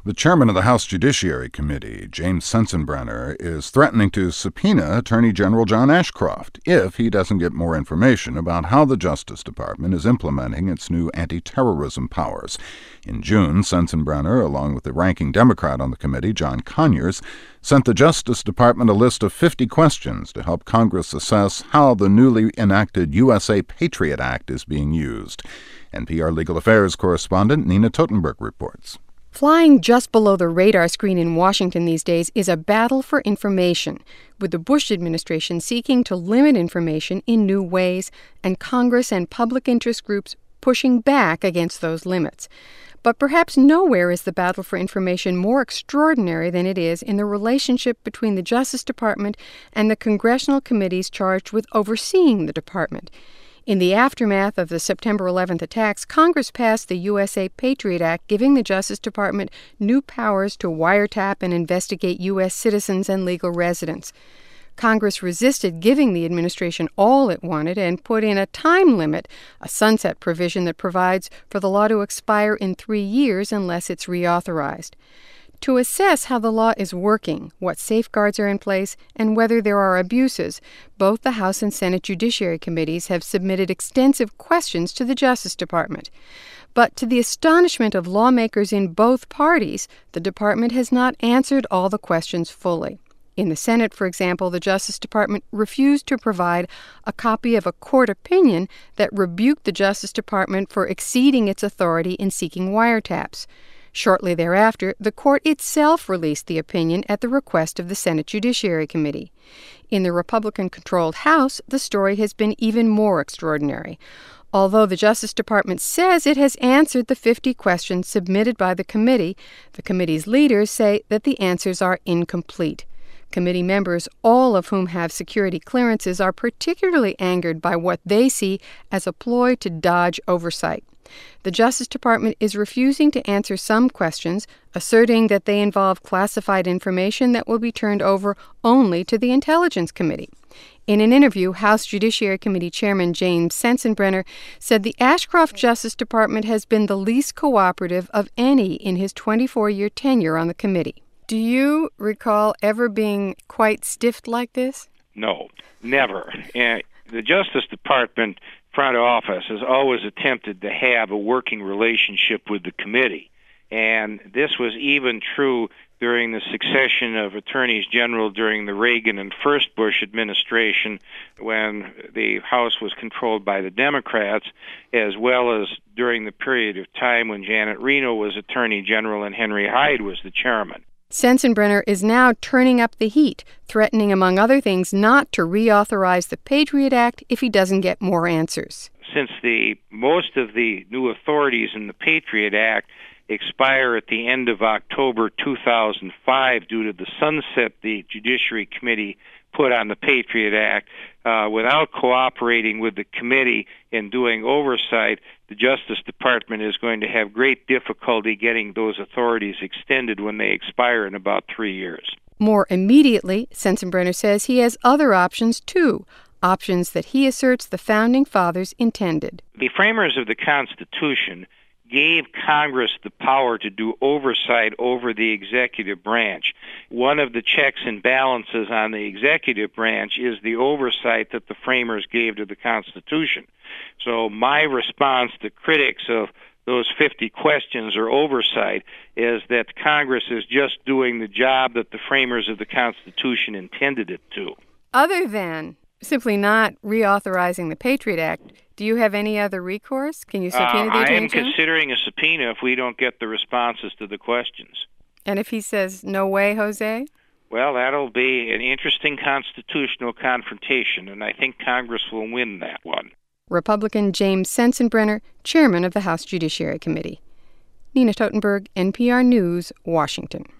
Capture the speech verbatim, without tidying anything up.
The chairman of the House Judiciary Committee, James Sensenbrenner, is threatening to subpoena Attorney General John Ashcroft if he doesn't get more information about how the Justice Department is implementing its new anti-terrorism powers. In June, Sensenbrenner, along with the ranking Democrat on the committee, John Conyers, sent the Justice Department a list of fifty questions to help Congress assess how the newly enacted U S A Patriot Act is being used. N P R Legal Affairs correspondent Nina Totenberg reports. Flying just below the radar screen in Washington these days is a battle for information, with the Bush administration seeking to limit information in new ways and Congress and public interest groups pushing back against those limits. But perhaps nowhere is the battle for information more extraordinary than it is in the relationship between the Justice Department and the congressional committees charged with overseeing the department. In the aftermath of the September eleventh attacks, Congress passed the U S A Patriot Act, giving the Justice Department new powers to wiretap and investigate U S citizens and legal residents. Congress resisted giving the administration all it wanted and put in a time limit, a sunset provision that provides for the law to expire in three years unless it's reauthorized. To assess how the law is working, what safeguards are in place, and whether there are abuses, both the House and Senate Judiciary Committees have submitted extensive questions to the Justice Department. But to the astonishment of lawmakers in both parties, the department has not answered all the questions fully. In the Senate, for example, the Justice Department refused to provide a copy of a court opinion that rebuked the Justice Department for exceeding its authority in seeking wiretaps. Shortly thereafter, the court itself released the opinion at the request of the Senate Judiciary Committee. In the Republican-controlled House, the story has been even more extraordinary. Although the Justice Department says it has answered the fifty questions submitted by the committee, the committee's leaders say that the answers are incomplete. Committee members, all of whom have security clearances, are particularly angered by what they see as a ploy to dodge oversight. The Justice Department is refusing to answer some questions, asserting that they involve classified information that will be turned over only to the Intelligence Committee. In an interview, House Judiciary Committee Chairman James Sensenbrenner said the Ashcroft Justice Department has been the least cooperative of any in his twenty-four-year tenure on the committee. Do you recall ever being quite stiffed like this? No, never. Uh, the Justice Department front office has always attempted to have a working relationship with the committee. And this was even true during the succession of attorneys general during the Reagan and first Bush administration, when the House was controlled by the Democrats, as well as during the period of time when Janet Reno was attorney general and Henry Hyde was the chairman. Sensenbrenner is now turning up the heat, threatening, among other things, not to reauthorize the Patriot Act if he doesn't get more answers. Since the most of the new authorities in the Patriot Act expire at the end of October two thousand five due to the sunset the Judiciary Committee put on the Patriot Act, uh, without cooperating with the committee in doing oversight, the Justice Department is going to have great difficulty getting those authorities extended when they expire in about three years. More immediately, Sensenbrenner says he has other options, too, options that he asserts the Founding Fathers intended. The framers of the Constitution gave Congress the power to do oversight over the executive branch. One of the checks and balances on the executive branch is the oversight that the framers gave to the Constitution. So my response to critics of those fifty questions or oversight is that Congress is just doing the job that the framers of the Constitution intended it to. Other than simply not reauthorizing the Patriot Act, do you have any other recourse? Can you subpoena uh, the Attorney I am General? considering a subpoena if we don't get the responses to the questions. And if he says, no way, Jose? Well, that'll be an interesting constitutional confrontation, and I think Congress will win that one. Republican James Sensenbrenner, chairman of the House Judiciary Committee. Nina Totenberg, N P R News, Washington.